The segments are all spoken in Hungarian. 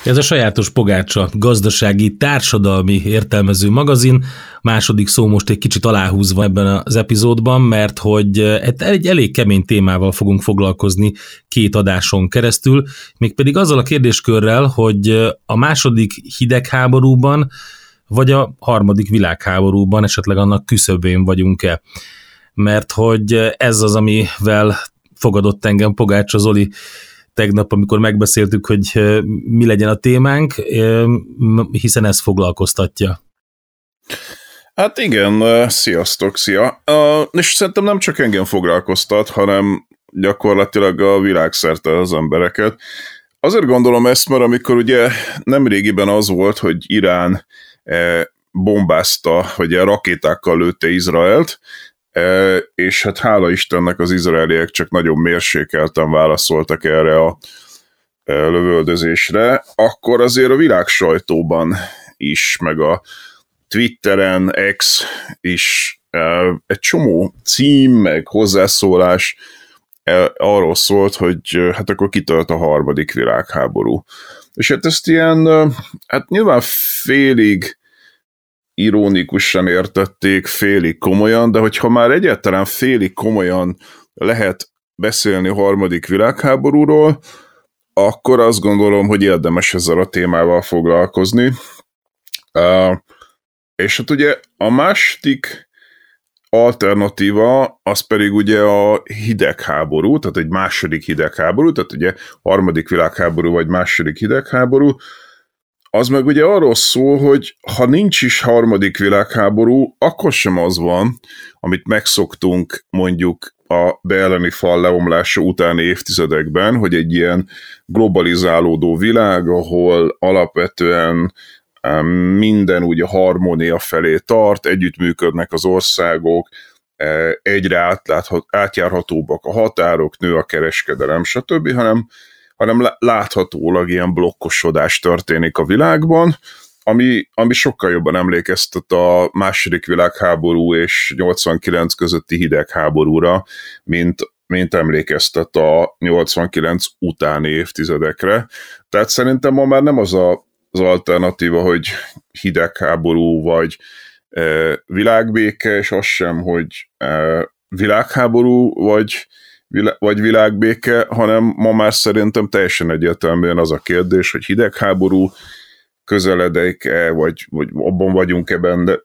Ez a sajátos pogácsa gazdasági, társadalmi értelmező magazin. Második szó most egy kicsit aláhúzva ebben az epizódban, mert hogy egy elég kemény témával fogunk foglalkozni 2 adáson keresztül, mégpedig azzal a kérdéskörrel, hogy a második hidegháborúban vagy a harmadik világháborúban esetleg annak küszöbén vagyunk-e. Mert hogy ez az, amivel fogadott engem Pogácsa Zoli tegnap, amikor megbeszéltük, hogy mi legyen a témánk, hiszen ez foglalkoztatja. Hát igen, sziasztok, szia! És szerintem nem csak engem foglalkoztat, hanem gyakorlatilag a világszerte az embereket. Azért gondolom ezt, mert amikor ugye nemrégiben az volt, hogy Irán bombázta, vagy rakétákkal lőtte Izraelt, és hát hála Istennek az izraeliek csak nagyon mérsékelten válaszoltak erre a lövöldözésre, akkor azért a világ sajtóban is, meg a Twitteren, X is egy csomó cím, meg hozzászólás arról szólt, hogy hát akkor kitört a harmadik világháború. És hát ezt ilyen, hát nyilván félig ironikusan értették, félig komolyan, de hogyha már egyáltalán félig komolyan lehet beszélni a harmadik világháborúról, akkor azt gondolom, hogy érdemes ezzel a témával foglalkozni. És hát ugye a második alternatíva, az pedig ugye a hidegháború, tehát egy második hidegháború, tehát ugye harmadik világháború vagy második hidegháború, az meg ugye arról szól, hogy ha nincs is harmadik világháború, akkor sem az van, amit megszoktunk mondjuk a berlini fal leomlása utáni évtizedekben, hogy egy ilyen globalizálódó világ, ahol alapvetően minden úgy a harmónia felé tart, együttműködnek az országok, egyre átjárhatóbbak a határok, nő a kereskedelem, stb., hanem láthatólag ilyen blokkosodás történik a világban, ami sokkal jobban emlékeztet a második világháború és 89 közötti hidegháborúra, mint emlékeztet a 89 utáni évtizedekre. Tehát szerintem ma már nem az alternatíva, hogy hidegháború vagy világbéke, és az sem, hogy világháború vagy világbéke, hanem ma már szerintem teljesen egyértelműen az a kérdés, hogy hidegháború közeledek-e, vagy abban vagyunk-e benne,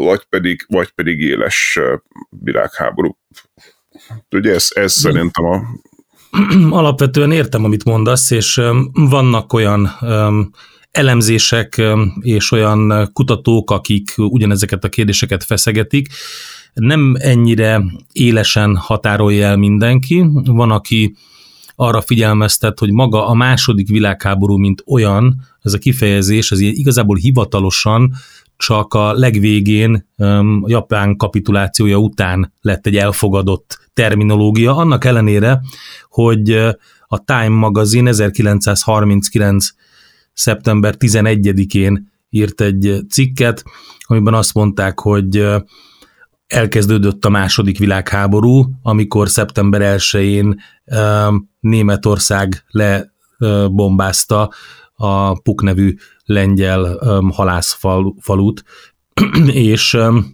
vagy pedig éles világháború. Ugye ez szerintem a... Alapvetően értem, amit mondasz, és vannak olyan elemzések és olyan kutatók, akik ugyanezeket a kérdéseket feszegetik. Nem ennyire élesen határolja el mindenki. Van, aki arra figyelmeztet, hogy maga a második világháború, mint olyan, ez a kifejezés, ez igazából hivatalosan csak a legvégén, a japán kapitulációja után lett egy elfogadott terminológia, annak ellenére, hogy a Time magazin 1939. szeptember 11-én írt egy cikket, amiben azt mondták, hogy elkezdődött a második világháború, amikor szeptember 1-én Németország lebombázta a Puk nevű lengyel halászfalut, és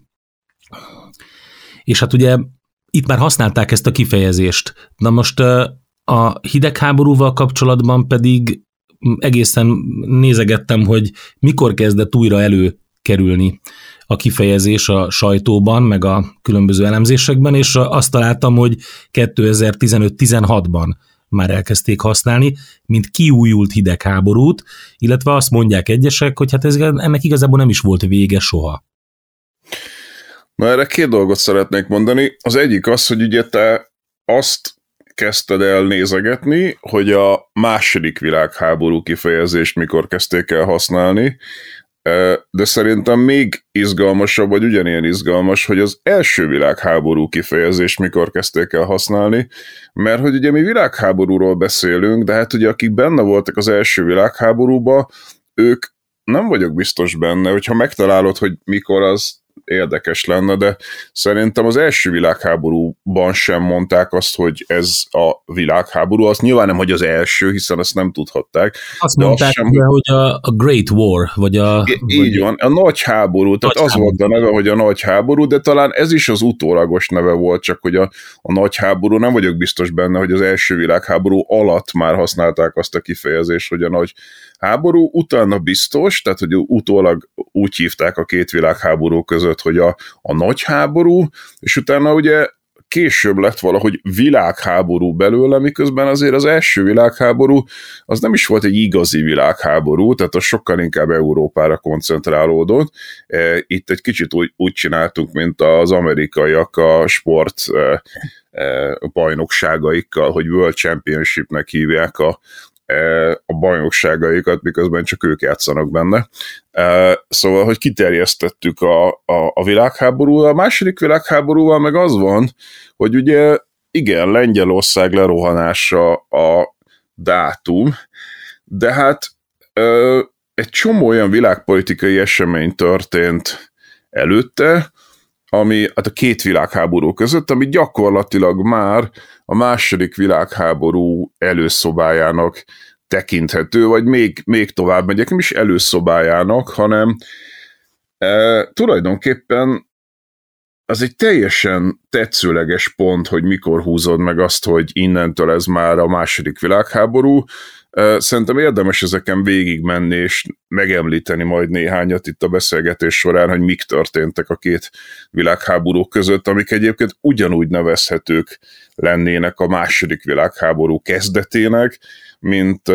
hát ugye itt már használták ezt a kifejezést. Na most a hidegháborúval kapcsolatban pedig egészen nézegettem, hogy mikor kezdett újra előkerülni a kifejezés a sajtóban, meg a különböző elemzésekben, és azt találtam, hogy 2015-16-ban már elkezdték használni, mint kiújult hidegháborút, illetve azt mondják egyesek, hogy hát ennek igazából nem is volt vége soha. Na erre 2 dolgot szeretnék mondani. Az egyik az, hogy ugye te azt kezdted el nézegetni, hogy a második világháború kifejezést mikor kezdték el használni, de szerintem még izgalmasabb, vagy ugyanilyen izgalmas, hogy az első világháború kifejezést mikor kezdték el használni, mert hogy ugye mi világháborúról beszélünk, de hát ugye akik benne voltak az első világháborúban, ők nem vagyok biztos benne, hogyha megtalálod, hogy mikor, az érdekes lenne, de szerintem az első világháborúban sem mondták azt, hogy ez a világháború. Azt nyilván nem, hogy az első, hiszen ezt nem tudhatták. Azt mondták, azt sem, hogy a Great War, vagy így van, a nagy háború, tehát az volt a neve, hogy a nagy háború, de talán ez is az utólagos neve volt, csak hogy a nagy háború, nem vagyok biztos benne, hogy az első világháború alatt már használták azt a kifejezést, hogy a nagy háború, utána biztos, tehát hogy utólag úgy hívták a két világháború között, hogy a nagy háború, és utána ugye később lett valahogy világháború belőle, miközben azért az első világháború az nem is volt egy igazi világháború, tehát az sokkal inkább Európára koncentrálódott. Itt egy kicsit úgy csináltunk, mint az amerikaiak a sport bajnokságaikkal, hogy World Championshipnek hívják a bajnokságaikat, miközben csak ők játszanak benne. Szóval, hogy kiterjesztettük a világháborúval. A második világháborúval meg az van, hogy ugye igen, Lengyelország lerohanása a dátum, de hát egy csomó olyan világpolitikai esemény történt előtte, ami hát a két világháború között, ami gyakorlatilag már a második világháború előszobájának tekinthető, vagy még tovább megyek, nem is előszobájának, hanem tulajdonképpen az egy teljesen tetszőleges pont, hogy mikor húzod meg azt, hogy innentől ez már a második világháború. Szerintem érdemes ezeken végigmenni, és megemlíteni majd néhányat itt a beszélgetés során, hogy mik történtek a két világháború között, amik egyébként ugyanúgy nevezhetők lennének a második világháború kezdetének, mint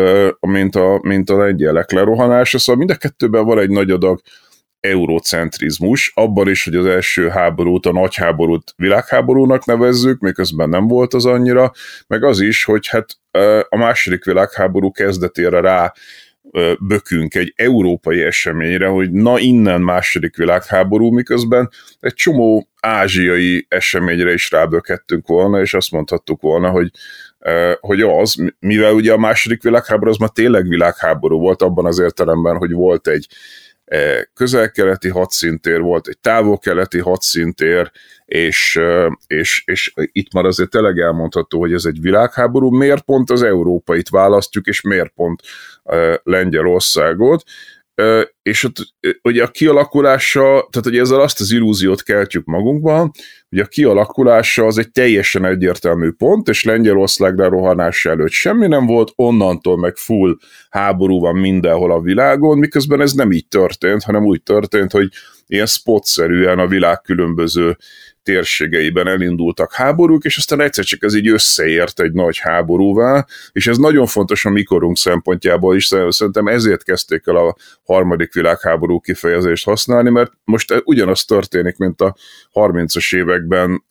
a lengyelek lerohanása. Szóval mind a kettőben van egy nagy adag eurocentrizmus, abban is, hogy az első háborút, a nagy háborút világháborúnak nevezzük, miközben nem volt az annyira, meg az is, hogy hát a második világháború kezdetére rá bökünk egy európai eseményre, hogy na innen második világháború, miközben egy csomó ázsiai eseményre is rábökettünk volna, és azt mondhattuk volna, hogy az, mivel ugye a második világháború az már tényleg világháború volt abban az értelemben, hogy volt egy közel-keleti hadszintér, volt egy távol-keleti hadszintér, és itt már azért tényleg elmondható, hogy ez egy világháború. Miért pont az európait választjuk, és miért pont Lengyelországot? És ott ugye a kialakulása, tehát hogy ezzel azt az illúziót keltjük magunkban, hogy a kialakulása az egy teljesen egyértelmű pont, és Lengyelország lerohanása előtt semmi nem volt, onnantól meg full háború van mindenhol a világon, miközben ez nem így történt, hanem úgy történt, hogy ilyen spotszerűen a világ különböző térségeiben elindultak háborúk, és aztán egyszer csak ez így összeért egy nagy háborúvá, és ez nagyon fontos a mikorunk szempontjából is, szerintem ezért kezdték el a harmadik világháború kifejezést használni, mert most ugyanaz történik, mint a 30-as években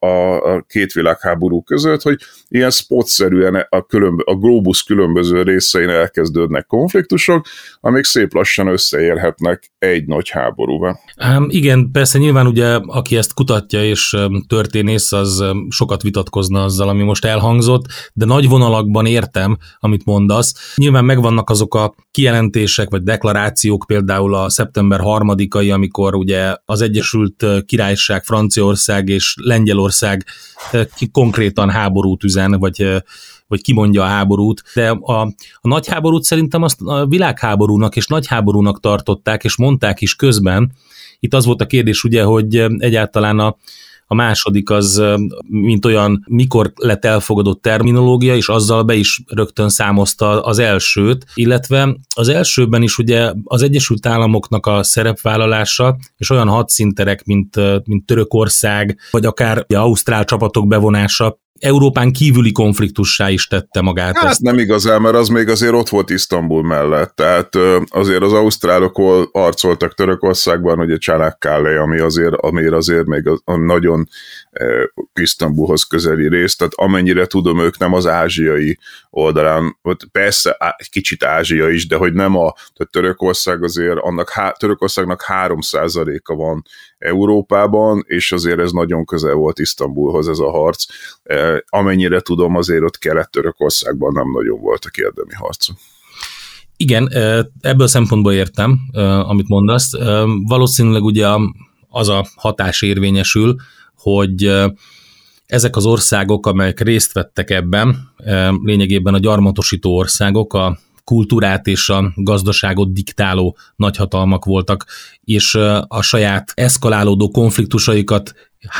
a két világháború között, hogy ilyen spotszerűen a globus különböző részein elkezdődnek konfliktusok, amik szép lassan összeérhetnek egy nagy háborúba. Igen, persze nyilván ugye, aki ezt kutatja és történész, az sokat vitatkozna azzal, ami most elhangzott, de nagy vonalakban értem, amit mondasz. Nyilván megvannak azok a kijelentések vagy deklarációk, például a szeptember 3-ai, amikor ugye az Egyesült Királyság, Franciaország és Lengyelország konkrétan háborút üzen, vagy kimondja a háborút, de a nagy háborút szerintem azt a világháborúnak és nagyháborúnak tartották, és mondták is közben. Itt az volt a kérdés ugye, hogy egyáltalán a második az, mint olyan, mikor lett elfogadott terminológia, és azzal be is rögtön számozta az elsőt, illetve az elsőben is ugye az Egyesült Államoknak a szerepvállalása, és olyan hadszinterek, mint Törökország, vagy akár ausztrál csapatok bevonása, Európán kívüli konfliktussá is tette magát. Hát nem igazán, mert az még azért ott volt Isztambul mellett, tehát azért az ausztrálok harcoltak Törökországban, ugye Csanakkale, ami azért még a nagyon Isztambulhoz közeli rész, tehát amennyire tudom, ők nem az ázsiai oldalán, persze egy kicsit Ázsia is, de hogy nem tehát Törökország azért, Törökországnak 3%-a van Európában, és azért ez nagyon közel volt Isztambulhoz ez a harc. Amennyire tudom, azért ott Kelet-Törökországban nem nagyon voltak érdemi harcok. Igen, ebből a szempontból értem, amit mondasz. Valószínűleg ugye az a hatás érvényesül, hogy ezek az országok, amelyek részt vettek ebben, lényegében a gyarmatosító országok, a kultúrát és a gazdaságot diktáló nagyhatalmak voltak, és a saját eszkalálódó konfliktusaikat,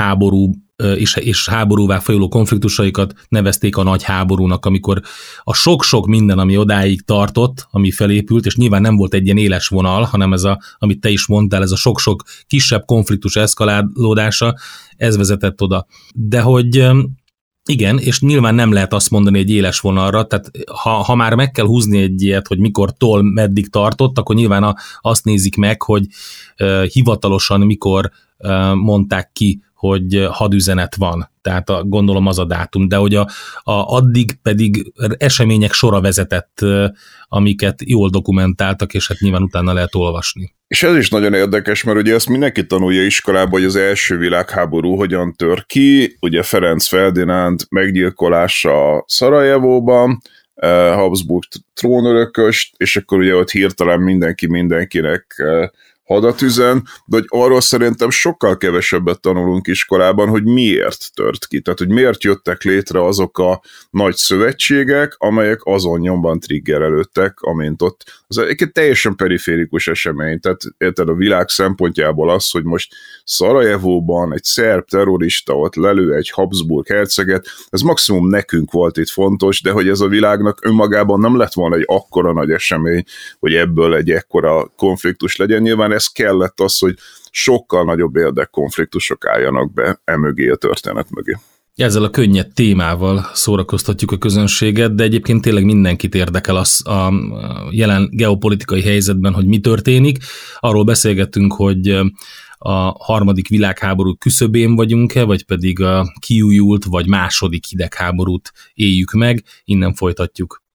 és háborúvá folyuló konfliktusaikat nevezték a nagy háborúnak, amikor a sok-sok minden, ami odáig tartott, ami felépült, és nyilván nem volt egy ilyen éles vonal, hanem ez amit te is mondtál, ez a sok-sok kisebb konfliktus eszkalálódása, ez vezetett oda. De hogy igen, és nyilván nem lehet azt mondani egy éles vonalra, tehát ha már meg kell húzni egy ilyet, hogy mikortól meddig tartott, akkor nyilván azt nézik meg, hogy hivatalosan mikor mondták ki, hogy hadüzenet van. Tehát gondolom az a dátum, de hogy addig pedig események sora vezetett, amiket jól dokumentáltak, és hát nyilván utána lehet olvasni. És ez is nagyon érdekes, mert ugye ezt mindenki tanulja iskolában, hogy az első világháború hogyan tör ki, ugye Ferenc Ferdinánd meggyilkolása Szarajevóban, Habsburg trónörököst, és akkor ugye ott hirtelen mindenkinek hadat üzen, de hogy arról szerintem sokkal kevesebbet tanulunk iskolában, hogy miért tört ki. Tehát, hogy miért jöttek létre azok a nagy szövetségek, amelyek azon nyomban triggerelődtek, amint ott. Az egy teljesen periférikus esemény. Tehát érted, a világ szempontjából az, hogy most Szarajevóban egy szerb terrorista ott lelő egy Habsburg herceget, ez maximum nekünk volt itt fontos, de hogy ez a világnak önmagában nem lett volna egy akkora nagy esemény, hogy ebből egy ekkora konfliktus legyen. Nyilván ez kellett az, hogy sokkal nagyobb érdekkonfliktusok álljanak be emögé a történet mögé. Ezzel a könnyed témával szórakoztatjuk a közönséget, de egyébként tényleg mindenkit érdekel a jelen geopolitikai helyzetben, hogy mi történik. Arról beszélgettünk, hogy a harmadik világháború küszöbén vagyunk-e, vagy pedig a kiújult, vagy második hidegháborút éljük meg. Innen folytatjuk.